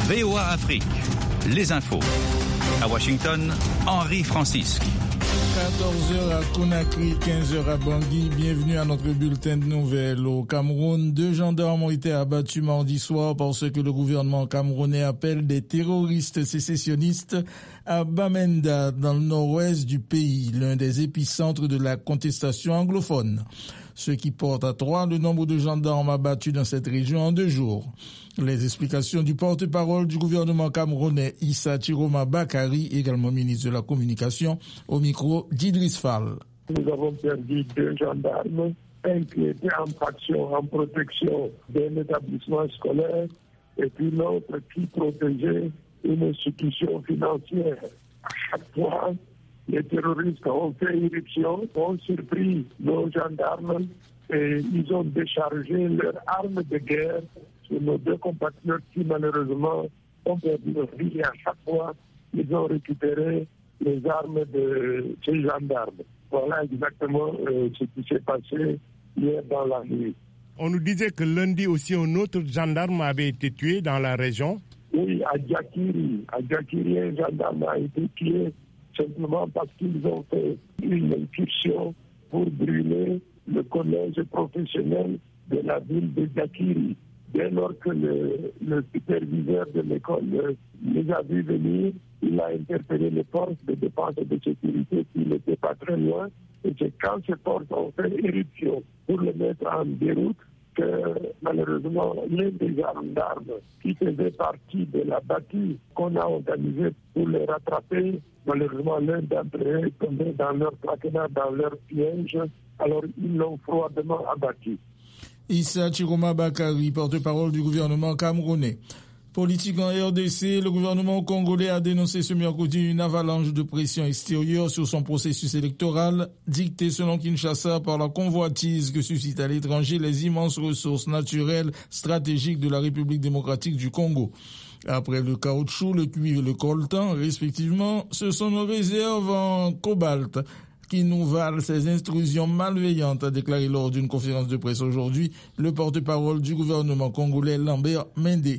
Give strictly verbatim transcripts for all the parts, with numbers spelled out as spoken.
V O A Afrique, les infos. À Washington, Henri Francisque. quatorze heures à Conakry, quinze heures à Bangui. Bienvenue à notre bulletin de nouvelles. Au Cameroun, deux gendarmes ont été abattus mardi soir par ce que le gouvernement camerounais appelle des terroristes sécessionnistes à Bamenda, dans le nord-ouest du pays, l'un des épicentres de la contestation anglophone. Ce qui porte à trois le nombre de gendarmes abattus dans cette région en deux jours. Les explications du porte-parole du gouvernement camerounais, Issa Chiroma Bakari, également ministre de la Communication, au micro d'Idriss Fall. Nous avons perdu deux gendarmes, un qui était en faction, en protection d'un établissement scolaire, et puis l'autre qui protégeait une institution financière. À chaque fois, les terroristes ont fait irruption, ont surpris nos gendarmes et ils ont déchargé leurs armes de guerre sur nos deux compatriotes qui malheureusement ont perdu leur vie. Et à chaque fois, ils ont récupéré les armes de ces gendarmes. Voilà exactement euh, ce qui s'est passé hier dans la nuit. On nous disait que lundi aussi un autre gendarme avait été tué dans la région. Oui, à Djakiri. À Djakiri, un gendarme a été tué simplement parce qu'ils ont fait une incursion pour brûler le collège professionnel de la ville de Djakiri. Dès lors que le, le superviseur de l'école les a vus venir, il a interpellé les forces de défense et de sécurité qui n'étaient pas très loin. Et c'est quand ces forces ont fait éruption pour le mettre en déroute que malheureusement l'un des gendarmes qui faisait partie de la bâtisse qu'on a organisée pour les rattraper, malheureusement l'un d'entre eux est tombé dans leur traquenard, dans leur piège, alors ils l'ont froidement abattu. Issa Chiroma Bakari, porte-parole du gouvernement camerounais. Politique en R D C, le gouvernement congolais a dénoncé ce mercredi une avalanche de pression extérieure sur son processus électoral, dicté selon Kinshasa par la convoitise que suscitent à l'étranger les immenses ressources naturelles stratégiques de la République démocratique du Congo. Après le caoutchouc, le cuivre et le coltan, respectivement, ce sont nos réserves en cobalt qui nous valent ces intrusions malveillantes, a déclaré lors d'une conférence de presse aujourd'hui le porte-parole du gouvernement congolais Lambert Mende.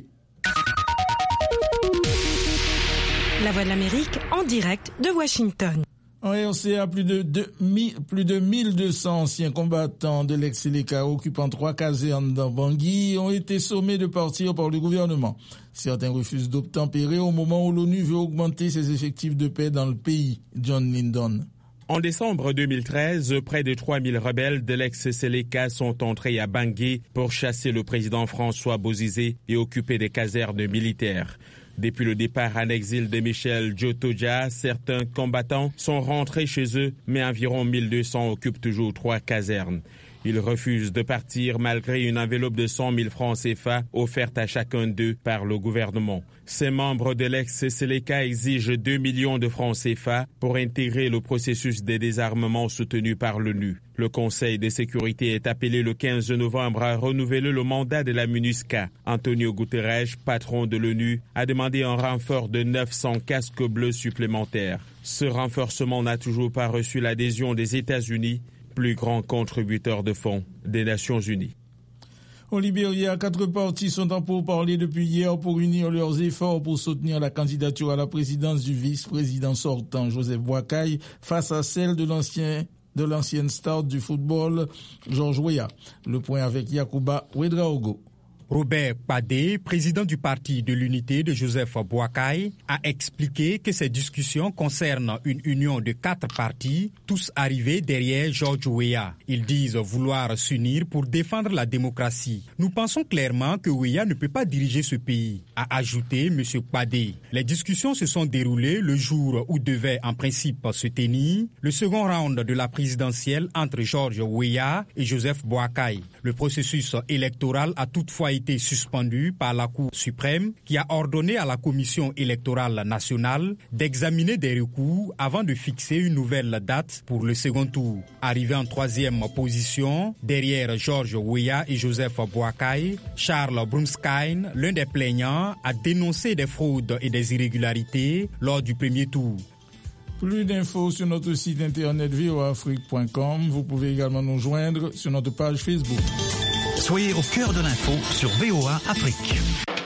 La Voix de l'Amérique en direct de Washington. En R C A, plus de, deux, plus de mille deux cents anciens combattants de l'ex-Séléka occupant trois casernes dans Bangui ont été sommés de partir par le gouvernement. Certains refusent d'obtempérer au moment où l'ONU veut augmenter ses effectifs de paix dans le pays. John Lindon. En décembre deux mille treize, près de trois mille rebelles de l'ex-Séléka sont entrés à Bangui pour chasser le président François Bozizé et occuper des casernes militaires. Depuis le départ en exil de Michel Djotoja, certains combattants sont rentrés chez eux, mais environ mille deux cents occupent toujours trois casernes. Ils refusent de partir malgré une enveloppe de cent mille francs C F A offerte à chacun d'eux par le gouvernement. Ces membres de l'ex-Séléka exigent deux millions de francs C F A pour intégrer le processus de désarmement soutenu par l'ONU. Le Conseil de sécurité est appelé le quinze novembre à renouveler le mandat de la MINUSCA. Antonio Guterres, patron de l'ONU, a demandé un renfort de neuf cents casques bleus supplémentaires. Ce renforcement n'a toujours pas reçu l'adhésion des États-Unis, plus grand contributeur de fonds des Nations Unies. Au Libéria, quatre partis sont en pourparlers depuis hier pour unir leurs efforts pour soutenir la candidature à la présidence du vice-président sortant Joseph Boakai face à celle de l'ancien de l'ancienne star du football Georges Weah. Le point avec Yacouba Ouedraogo. Robert Padé, président du parti de l'unité de Joseph Boakai, a expliqué que ces discussions concernent une union de quatre partis, tous arrivés derrière Georges Weah. Ils disent vouloir s'unir pour défendre la démocratie. Nous pensons clairement que Weah ne peut pas diriger ce pays, a ajouté M. Padé. Les discussions se sont déroulées le jour où devait en principe se tenir le second round de la présidentielle entre Georges Weah et Joseph Boakai. Le processus électoral a toutefois été suspendu par la Cour suprême qui a ordonné à la Commission électorale nationale d'examiner des recours avant de fixer une nouvelle date pour le second tour. Arrivé en troisième position, derrière Georges Weah et Joseph Boakai, Charles Brumskine, l'un des plaignants, a dénoncé des fraudes et des irrégularités lors du premier tour. Plus d'infos sur notre site internet v o a afrique point com. Vous pouvez également nous joindre sur notre page Facebook. Soyez au cœur de l'info sur V O A Afrique.